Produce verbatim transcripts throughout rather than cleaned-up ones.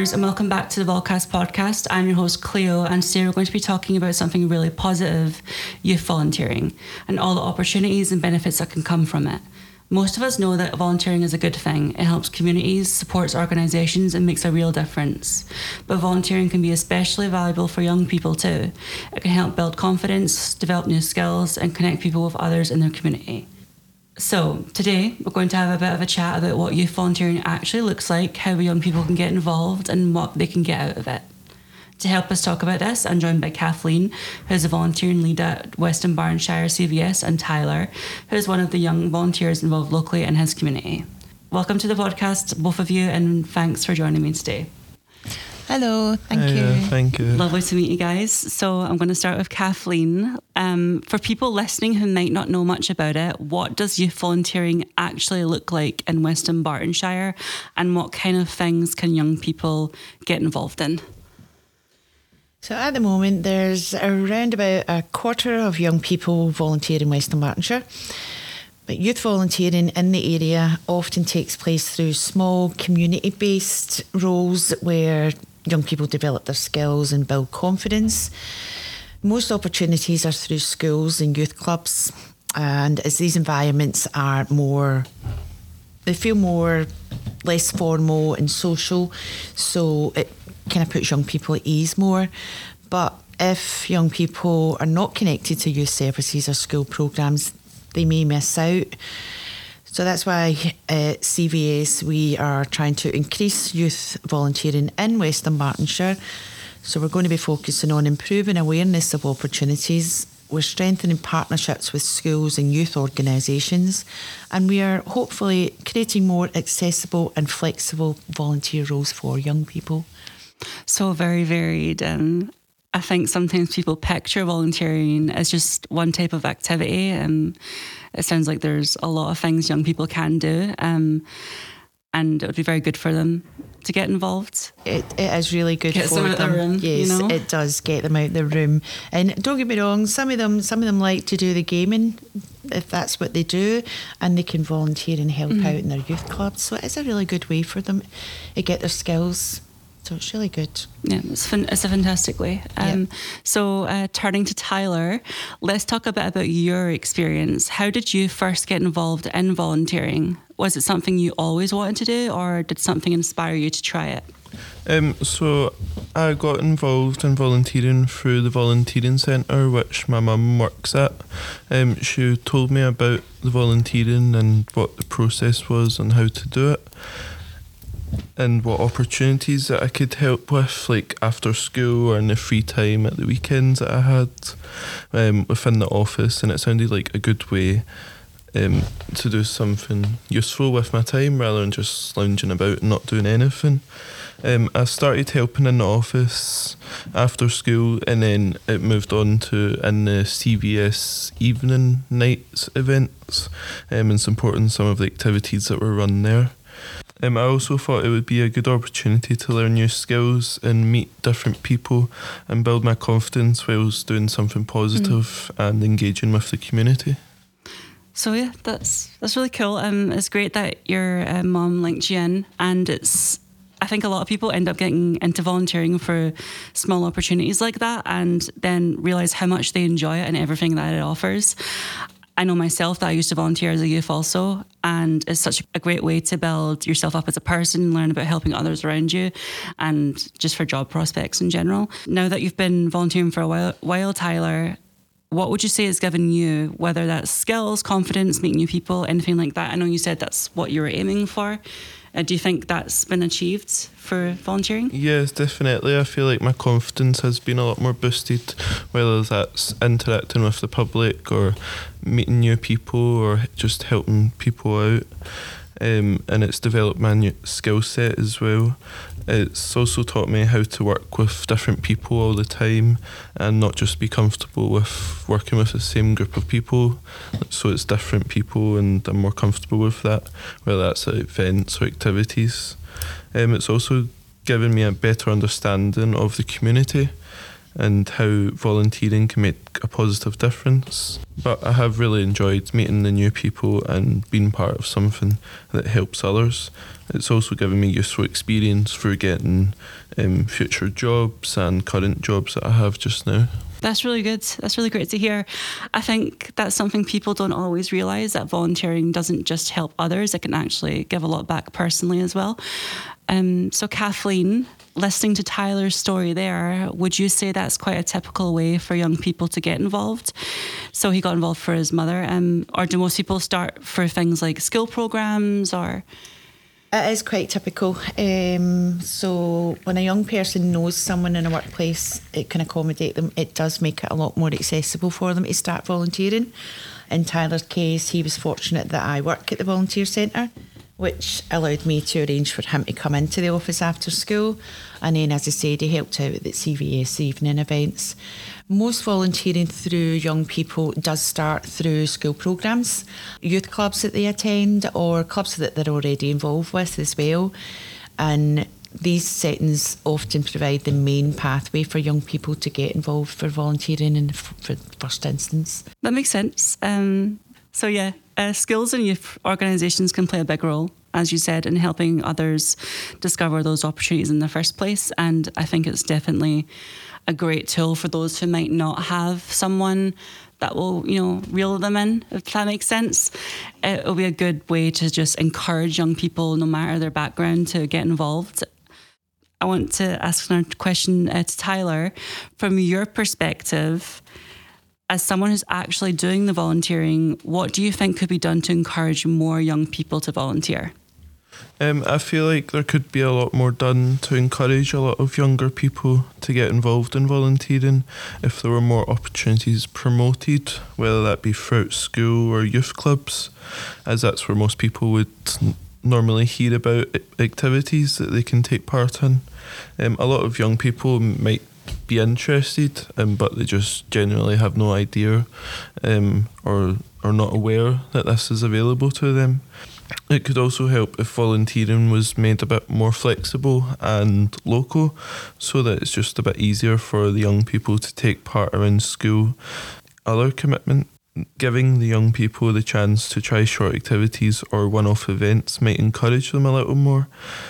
listeners, and welcome back to the Volcast podcast. I'm your host, Cleo, and today we're going to be talking about something really positive, youth volunteering, and all the opportunities and benefits that can come from it. Most of us know that volunteering is a good thing. It helps communities, supports organisations, and makes a real difference. But volunteering can be especially valuable for young people too. It can help build confidence, develop new skills, and connect people with others in their community. So today we're going to have a bit of a chat about what youth volunteering actually looks like, how young people can get involved, and what they can get out of it. To help us talk about this, I'm joined by Kathleen, who's a volunteering lead at Weston Barton Shire C V S, and Tyler, who's one of the young volunteers involved locally in his community. Welcome to the podcast, both of you, and thanks for joining me today. Hello, thank Hi, you. uh, thank you. Lovely to meet you guys. So I'm going to start with Kathleen. Um, for people listening who might not know much about it, what does youth volunteering actually look like in Weston Barton Shire, and what kind of things can young people get involved in? So at the moment, there's around about a quarter of young people volunteer in Weston Bartonshire. But youth volunteering in the area often takes place through small community-based roles where young people develop their skills and build confidence. Most opportunities are through schools and youth clubs, and as these environments are more, they feel more less formal and social, so it kind of puts young people at ease more. But if young people are not connected to youth services or school programmes, they may miss out. So that's why at C V S we are trying to increase youth volunteering in Weston Bartonshire. So we're going to be focusing on improving awareness of opportunities. We're strengthening partnerships with schools and youth organisations, and we are hopefully creating more accessible and flexible volunteer roles for young people. So very varied. Um, I think sometimes people picture volunteering as just one type of activity, and it sounds like there's a lot of things young people can do, um, and it would be very good for them to get involved. It, it is really good Gets for them out them. the room, yes, you know? It does get them out the room. And don't get me wrong, some of them, some of them like to do the gaming, if that's what they do, and they can volunteer and help mm-hmm. out in their youth clubs. So it's a really good way for them to get their skills. So it's really good. Yeah, it's, fin- it's a fantastic way. Um, yep. So uh, turning to Tyler, let's talk a bit about your experience. How did you first get involved in volunteering? Was it something you always wanted to do, or did something inspire you to try it? Um, so I got involved in volunteering through the volunteering centre which my mum works at. Um, she told me about the volunteering and what the process was and how to do it, and what opportunities that I could help with, like after school or in the free time at the weekends that I had um, within the office. And it sounded like a good way um, to do something useful with my time rather than just lounging about and not doing anything. Um, I started helping in the office after school, and then it moved on to in the C V S evening nights events um, and supporting some of the activities that were run there. Um, I also thought it would be a good opportunity to learn new skills and meet different people and build my confidence whilst doing something positive mm. and engaging with the community. So yeah, that's that's really cool. Um, it's great that your uh, mum linked you in, and it's. I think a lot of people end up getting into volunteering for small opportunities like that, and then realise how much they enjoy it and everything that it offers. I know myself that I used to volunteer as a youth also, and it's such a great way to build yourself up as a person, learn about helping others around you, and just for job prospects in general. Now that you've been volunteering for a while, while Tyler, what would you say it's given you, whether that's skills, confidence, meeting new people, anything like that? I know you said that's what you were aiming for. Uh, do you think that's been achieved for volunteering? Yes, definitely. I feel like my confidence has been a lot more boosted, whether that's interacting with the public or meeting new people or just helping people out. Um, and it's developed my new skill set as well. It's also taught me how to work with different people all the time and not just be comfortable with working with the same group of people. So it's different people and I'm more comfortable with that, whether that's at events or activities. Um, it's also given me a better understanding of the community and how volunteering can make a positive difference. But I have really enjoyed meeting the new people and being part of something that helps others. It's also given me useful experience for getting um, future jobs and current jobs that I have just now. That's really good. That's really great to hear. I think that's something people don't always realise, that volunteering doesn't just help others, it can actually give a lot back personally as well. Um, so Kathleen, listening to Tyler's story there, would you say that's quite a typical way for young people to get involved? So he got involved for his mother, um, or do most people start for things like skill programmes or... It is quite typical. Um, so when a young person knows someone in a workplace, it can accommodate them. It does make it a lot more accessible for them to start volunteering. In Tyler's case, he was fortunate that I work at the volunteer centre, which allowed me to arrange for him to come into the office after school. And then, as I said, he helped out at the C V S evening events. Most volunteering through young people does start through school programmes, youth clubs that they attend, or clubs that they're already involved with as well. And these settings often provide the main pathway for young people to get involved for volunteering in the f- for the first instance. That makes sense. Um, so yeah, uh, schools and youth organisations can play a big role, as you said, in helping others discover those opportunities in the first place. And I think it's definitely a great tool for those who might not have someone that will, you know, reel them in, if that makes sense. It'll be a good way to just encourage young people, no matter their background, to get involved. I want to ask another question uh, to Tyler. From your perspective, as someone who's actually doing the volunteering, what do you think could be done to encourage more young people to volunteer? Um, I feel like there could be a lot more done to encourage a lot of younger people to get involved in volunteering if there were more opportunities promoted, whether that be throughout school or youth clubs, as that's where most people would n- normally hear about activities that they can take part in. Um, a lot of young people might be interested, um, but they just generally have no idea um, or are not aware that this is available to them. It could also help if volunteering was made a bit more flexible and local, so that it's just a bit easier for the young people to take part around school. Other commitment, giving the young people the chance to try short activities or one-off events might encourage them a little more,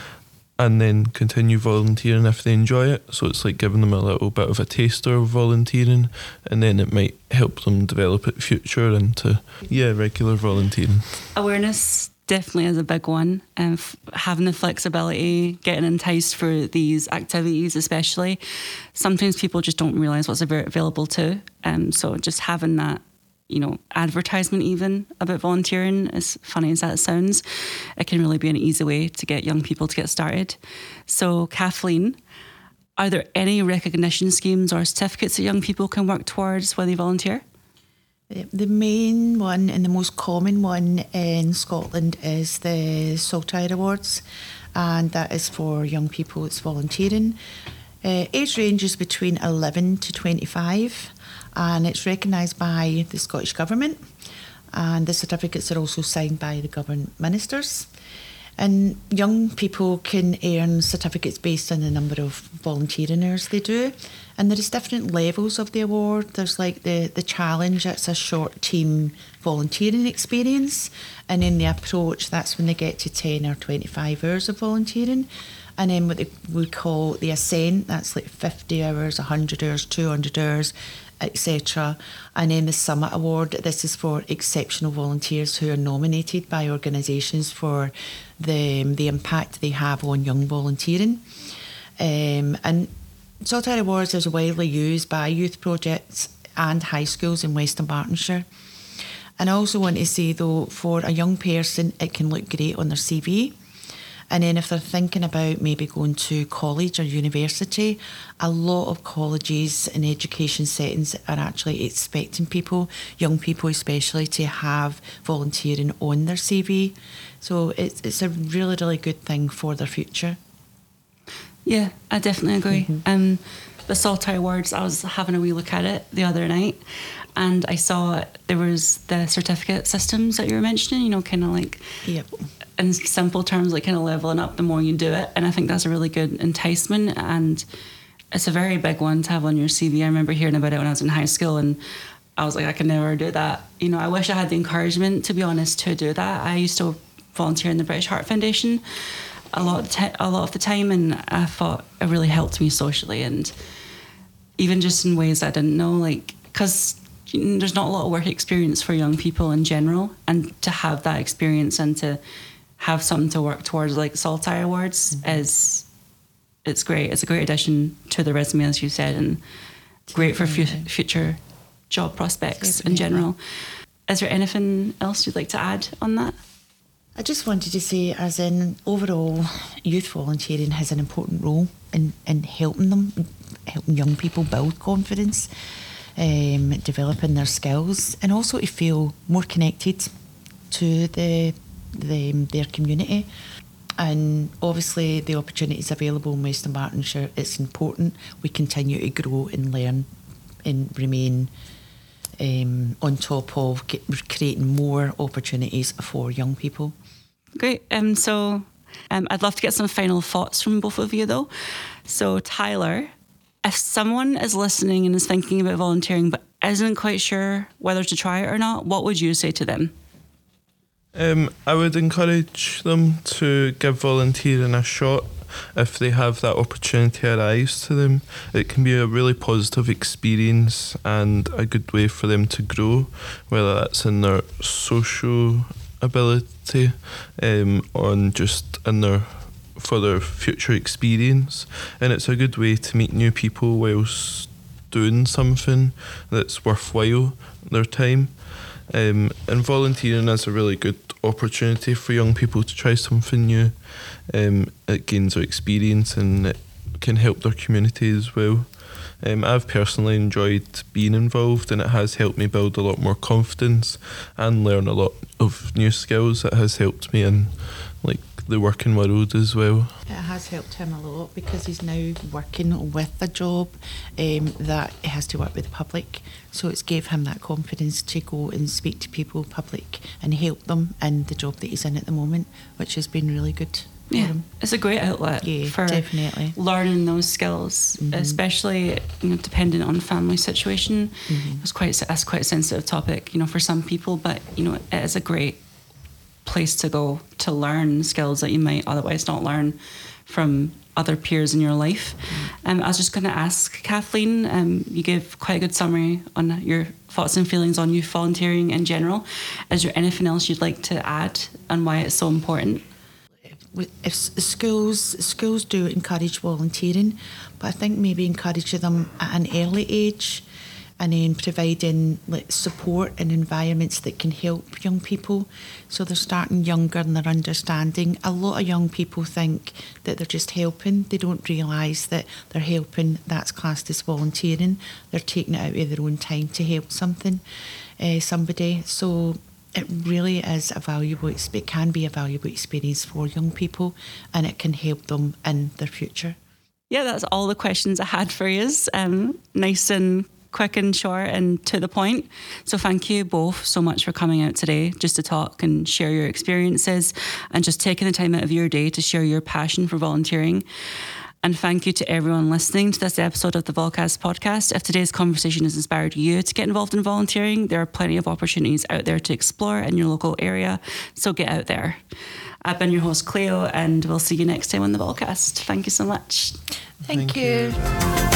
and then continue volunteering if they enjoy it. So it's like giving them a little bit of a taster of volunteering, and then it might help them develop it future into, yeah, regular volunteering. Awareness definitely is a big one, and f- having the flexibility, getting enticed for these activities especially. Sometimes people just don't realise what's av- available to, um, so just having that, you know, advertisement even about volunteering, as funny as that sounds, it can really be an easy way to get young people to get started. So Kathleen, are there any recognition schemes or certificates that young people can work towards when they volunteer? The main one and the most common one in Scotland is the Saltire Awards, and that is for young people that's volunteering. Uh, age ranges between eleven to twenty-five, and it's recognised by the Scottish Government, and the certificates are also signed by the government ministers. And young people can earn certificates based on the number of volunteering hours they do. And there's different levels of the award. There's like the, the challenge, it's a short team volunteering experience. And in the approach, that's when they get to ten or twenty-five hours of volunteering. And then what they would call the ascent, that's like fifty hours, one hundred hours, two hundred hours, et cetera. And then the Summit Award, this is for exceptional volunteers who are nominated by organisations for the, the impact they have on young volunteering. Um, and Saltire Awards is widely used by youth projects and high schools in Western Bartonshire. And I also want to say, though, for a young person, it can look great on their C V. And then if they're thinking about maybe going to college or university, a lot of colleges and education settings are actually expecting people, young people especially, to have volunteering on their C V. So it's it's a really, really good thing for their future. Yeah, I definitely agree. Mm-hmm. Um, the Saltire Awards, I was having a wee look at it the other night, and I saw there was the certificate systems that you were mentioning, you know, kind of like... Yep. In simple terms, like kind of leveling up the more you do it. And I think that's a really good enticement, and it's a very big one to have on your C V. I remember hearing about it when I was in high school, and I was like, I could never do that. You know, I wish I had the encouragement, to be honest, to do that. I used to volunteer in the British Heart Foundation a lot of te- a lot of the time, and I thought it really helped me socially, and even just in ways I didn't know, like, because you know, there's not a lot of work experience for young people in general, and to have that experience and to have something to work towards, like Saltire Awards, mm-hmm. is it's great. It's a great addition to the resume, as you said, and great for f- future job prospects Definitely. in general. Is there anything else you'd like to add on that? I just wanted to say, as in overall, youth volunteering has an important role in, in helping them, helping young people build confidence, um, developing their skills, and also to feel more connected to the, the their community. And obviously the opportunities available in West Dunbartonshire, it's important we continue to grow and learn and remain um, on top of get, creating more opportunities for young people. Great. Um, so um, I'd love to get some final thoughts from both of you though. So Tyler, if someone is listening and is thinking about volunteering but isn't quite sure whether to try it or not, what would you say to them? Um, I would encourage them to give volunteering a shot if they have that opportunity arise to them. It can be a really positive experience and a good way for them to grow, whether that's in their social ability, um, on just in their for their future experience. And it's a good way to meet new people whilst doing something that's worthwhile their time. Um, and volunteering is a really good opportunity for young people to try something new. Um, it gains their experience and it can help their community as well. Um, I've personally enjoyed being involved, and it has helped me build a lot more confidence and learn a lot of new skills. It has helped me in like the working world as well. It has helped him a lot because he's now working with a job um, that he has to work with the public. So it's gave him that confidence to go and speak to people, public, and help them in the job that he's in at the moment, which has been really good. Yeah, it's a great outlet yeah, for definitely. learning those skills, mm-hmm. especially you know, dependent on family situation. Mm-hmm. It's quite that's quite a sensitive topic, you know, for some people. But you know, it is a great place to go to learn skills that you might otherwise not learn from other peers in your life. Mm-hmm. Um, I was just going to ask Kathleen. Um, you gave quite a good summary on your thoughts and feelings on youth volunteering in general. Is there anything else you'd like to add on why it's so important? If schools schools do encourage volunteering, but I think maybe encouraging them at an early age, and then providing like support and environments that can help young people, so they're starting younger and they're understanding. A lot of young people think that they're just helping. They don't realise that they're helping. That's classed as volunteering. They're taking it out of their own time to help something, uh, somebody. So it really is a valuable, it can be a valuable experience for young people, and it can help them in their future. Yeah, that's all the questions I had for you. Um, nice and quick and short and to the point. So thank you both so much for coming out today just to talk and share your experiences and just taking the time out of your day to share your passion for volunteering. And thank you to everyone listening to this episode of the Volcast podcast. If today's conversation has inspired you to get involved in volunteering, there are plenty of opportunities out there to explore in your local area. So get out there. I've been your host, Cleo, and we'll see you next time on the Volcast. Thank you so much. Thank, Thank you. you.